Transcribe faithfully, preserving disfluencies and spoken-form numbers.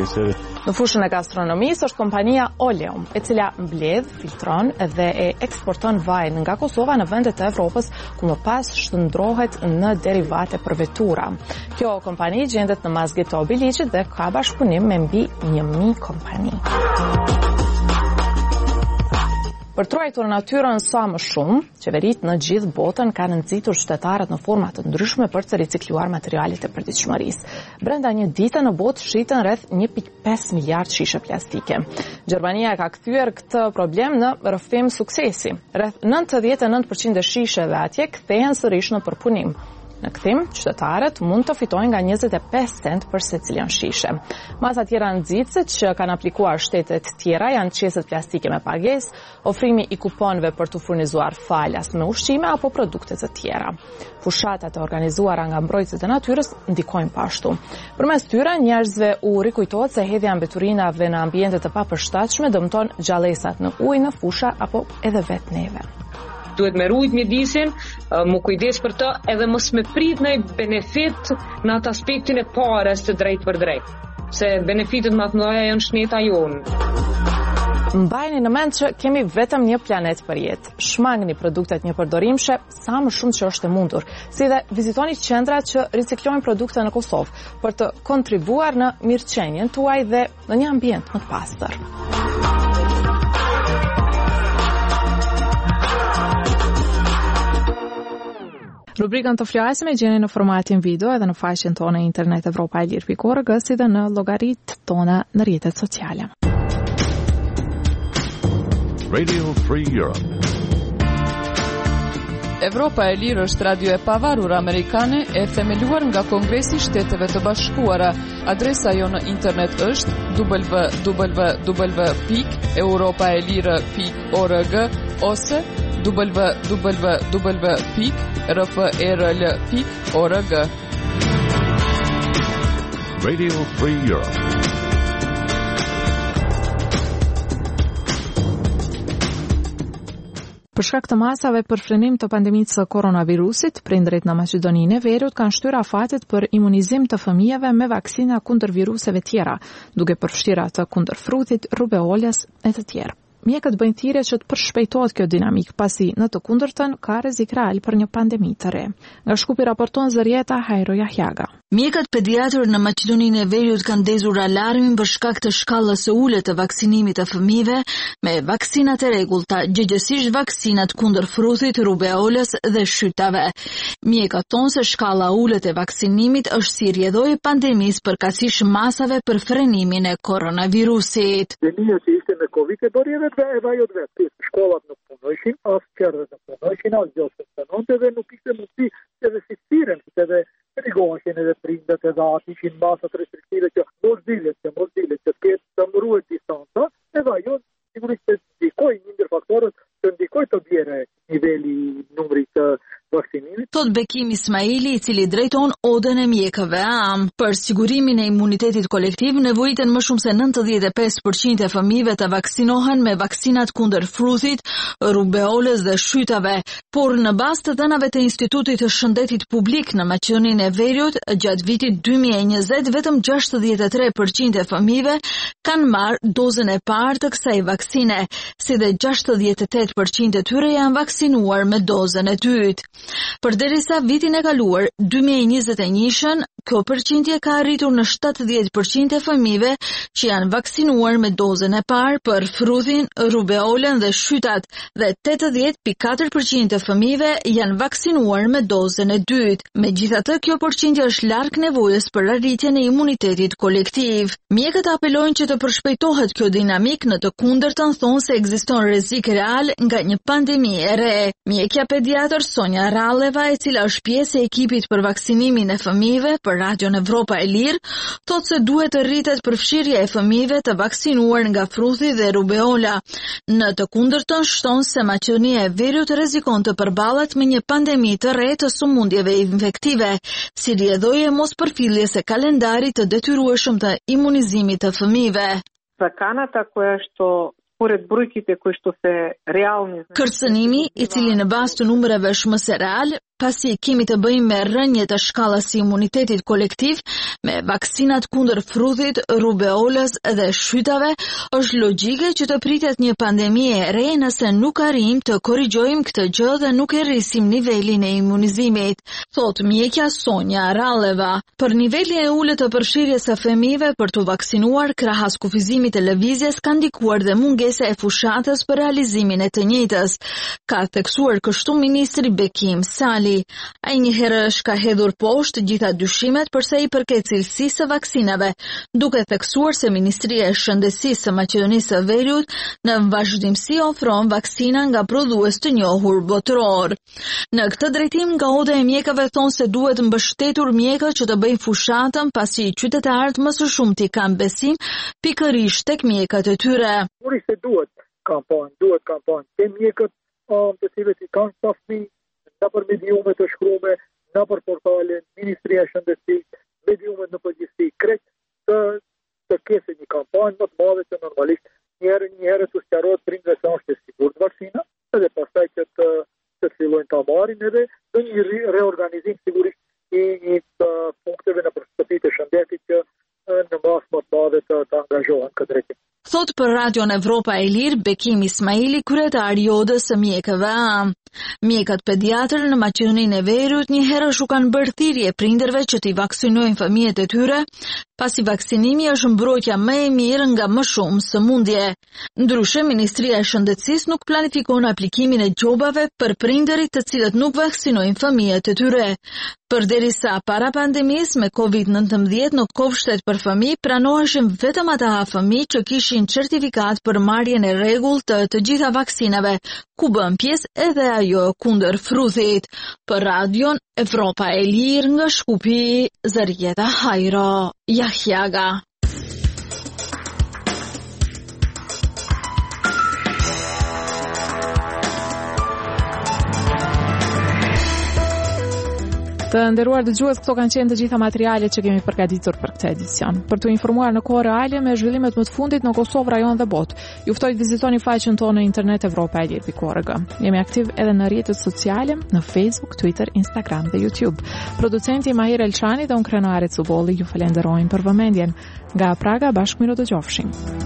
nesër. Në fushën e gastronomisë është kompania Oleum, e cila mbledh, filtron dhe e eksporton vajin nga Kosova në vendet e Evropës ku më pas shndrohet në derivate për vetura. Kjo kompani gjendet në mazgjet të Obiliqit dhe ka bashkëpunim me mbi një mijë kompani. Për truajtur natyrën sa më shumë, qeveritë në gjithë botën kanë nxitur qytetarët në forma të ndryshme për të ricikluar materialet e përditshmërisë. Brenda një dite në botë shiten rreth një pikë pesë miliard shishe plastike. Gjermania ka kthyer këtë problem në rrëfim suksesi. Rreth nëntëdhjetë e nëntë përqind e shisheve atje kthehen sërish në përpunim. Në kthim, qytetarët mund të fitojnë nga njëzet e pesë cent për secilën shishe. Masa tjera nxitëse që kanë aplikuar shtetet tjera janë qeset plastike me pagesë, ofrimi i kuponëve për të furnizuar falas me ushqime apo produkte të tjera. Fushatat e organizuara nga mbrojtësit e natyrës ndikojnë pashtu. Përmes tyre, njerëzve u rikujtohet se hedhja mbeturinave në ambiente të papërshtatshme dëmton gjallësat në ujë, në fusha apo edhe vetë neve. Duhet me rujt mjedisin, më kujdes për të, edhe mos me prit në benefit në atë aspektin e parës të drejt për drejt. Se benefitet më të mëdha janë shneta jonë. Mbajni në mend që kemi vetëm një planet për jetë. Shmangni produktet një përdorimshe sa më shumë që është e mundur, si dhe vizitoni qendrat që riciklojnë produkte në Kosovë për të kontribuar në mirëqenien tuaj dhe në një ambient më të pastër. Rubrikën të flasim e gjeni në formatin video edhe në faqen tonë internet evropa e lirë pikë org si dhe në llogaritë tona në rrjetet sociale. Radio Free Europe. Evropa e Lirë është radio e pavarur amerikane e themeluar nga Kongresi i Shteteve të Bashkuara. Adresa jo në internet është w w w pikë europaelire pikë org ose w w w pikë r f r l pikë org. Radio Free Europe. Për shkak të masave për frenim të pandemisë së koronavirusit, prindërit në Maqedoninë e Veriut kanë shtyr afatet për imunizim të fëmijëve me vaksina kundër viruseve tjera, duke përfshirë atë kundër frutit, rubeolës e të tjerë. Mjekët bëjnë thirrje që të përshpejtohet kjo dinamik, pasi në të kundërtën ka rrezik real për një pandemi të re. Nga Shkupi raporton Zërieta Hajro Jahjaga. Mjekët pediatrë në Maqedoninë e Veriut kanë ndezur alarmin për shkak të shkallës së ulët të vaksinimit të fëmijëve me vaksinat e rregullta, gjithsesi vaksinat kundër frutit, rubeolës dhe shtytave. Mjekët thonë se shkalla e ulët e vaksinimit është si rrjedhoi e pandemisë përkatësisht masave për frenimin e koronavirusit. Pandemia që ishte me Covid e bëri edhe e vajot vetë. Shkollat nuk punojshin, as qerrët nuk punojshin, as gjosë të nënte dhe nuk ishte mundësi edhe si siren, edhe rigoheshin edhe prindet edhe atë ishin masat restriktive që mos dilet, që mos dilet, që t'ketë të mëruet distanca, e vajot sigurisht të ndikoj një ndër faktorët që ndikoj të bjere niveli numrit të vaksinimit. Thot Bekim Ismaili, i cili drejton odën e mjekëve A M. Për sigurimin e imunitetit kolektiv, nevojiten më shumë se nëntëdhjetë e pesë përqind e fëmijëve të vaksinohen me vaksinat kundër frutit, rubeolës dhe shtytave, por në bazë të dhënave të Institutit të Shëndetit Publik në Maqedoninë e Veriut, gjatë vitit dy mijë e njëzet, vetëm gjashtëdhjetë e tre përqind e fëmijëve kanë marrë dozën e parë të kësaj vaksine, si dhe gjashtëdhjetë e tetë përqind e tyre janë vaksinuar me dozën e dytë. Përderisa vitin e kaluar, dy mijë e njëzet e njëshën, kjo përqindje ka arritur në shtatëdhjetë përqind e fëmijëve që janë vaksinuar me dozën e parë për frutin, rubeolën dhe shtytat dhe tetëdhjetë pikë katër përqind e fëmijëve janë vaksinuar me dozën e dytë. Megjithatë, kjo përqindje është larg nevojës për arritjen e imunitetit kolektiv. Mjekët apelojnë që të përshpejtohet kjo dinamik, në të kundërtën thonë se ekziston rrezik real nga një pandemi e re. Mjekja pediatër Sonja Ralleva, e cila është pjesë e ekipit për vaksinimin e fëmijëve për Radion Evropa e Lirë, thotë se duhet të rritet përfshirja e fëmijëve të vaksinuar nga fruthi dhe rubeola. Në të kundërtën shton se Maqedonia e Veriut rrezikon të përballet me një pandemi të re të sëmundjeve infektive, si rrjedhoi e mospërfilljes së kalendarit të detyrueshëm të imunizimit të fëmijëve. Заканата која што според бројките кои што се реални. Kërcënimi, i cili në bazë të numrave është më se real, Pasi kemi të bëjmë me rënje të shkallës së imunitetit kolektiv, me vaksinat kundër fruthit, rubeolës dhe shytave, është logjike që të pritet një pandemi e re nëse nuk arrijmë të korrigjojmë këtë gjë dhe nuk e rrisim nivelin e imunizimit, thot mjekja Sonja Ralleva. Për nivelin e ulët të përfshirjes së fëmijëve për të vaksinuar krahas kufizimit të lëvizjes ka ndikuar dhe mungesa e fushatës për realizimin e të njëjtës, ka theksuar kështu ministri Bekim Sali. Ai një herë është ka hedhur poshtë gjitha dyshimet përsa i përket cilësisë së vaksinave, duke theksuar se Ministria e Shëndetësisë së Maqedonisë së Veriut në vazhdimsi ofron vaksina nga prodhues të njohur botëror. Në këtë drejtim, nga Oda e mjekëve thonë se duhet mbështetur mjekët që të bëjnë fushatën pasi qytetarët më së shumti kanë besim pikërisht tek mjekët e tyre. Se duhet kampanjë, duhet kampanjë te mjekët të cilët i kanë sa fëmijë, në për mediume të shkrume, në për portale, Ministria e Shëndetësisë, mediume në përgjithësi, krejt të, të kese një kampanjë më të madhe që normalisht njëherë njëherë të sqarohet prindve se është e sigurt vaksina, edhe pastaj që të, të fillojnë ta marrin edhe në një reorganizim sigurisht i, i të punkteve në shtëpitë e shëndetit që në masë më të madhe të, të angazhohen këtë drejtim. Thot për Radion Evropa e Lirë Bekim Ismaili, kryetar i Odës së mjekëve A M. Mjekët pediatër në Maqedoninë e Veriut një herë u kanë bërë thirrje prindërve që t'i vaksinojnë fëmijët e tyre, pasi vaksinimi është mbrojtja më e mirë nga më shumë sëmundje. Ndryshe, Ministria e Shëndetësisë nuk planifikon aplikimin e gjobave për prindërit të cilët nuk vaksinojnë fëmijët e tyre. Përderisa para pandemisë me covid nëntëmbëdhjetë në kopshtet për fëmijë pranoheshin vetëm ata fëmijë që kishin certifikat për marrjen e rregullt të të gjitha vaksinave, ku bën pjesë edhe ajo kundër fruthit. Për Radion Evropa e Lirë nga Shkupi, Zarieta Hajro, Jahjaga. Të nderuar dëgjues, këto kanë qenë të gjitha materialet që kemi përgatitur për këtë edicion. Për të informuar në kohë reale me zhvillimet më të fundit në Kosovë, rajon dhe botë, ju ftoj të vizitoni faqen tonë në internet evropa e lirë pikë org. Jemi aktiv edhe në rrjetet sociale, në Facebook, Twitter, Instagram dhe YouTube. Producenti Mahir Elçani dhe unë Krenaret Subolli ju falenderojmë për vëmendjen. Nga Praga, bashkë miro të qofshim.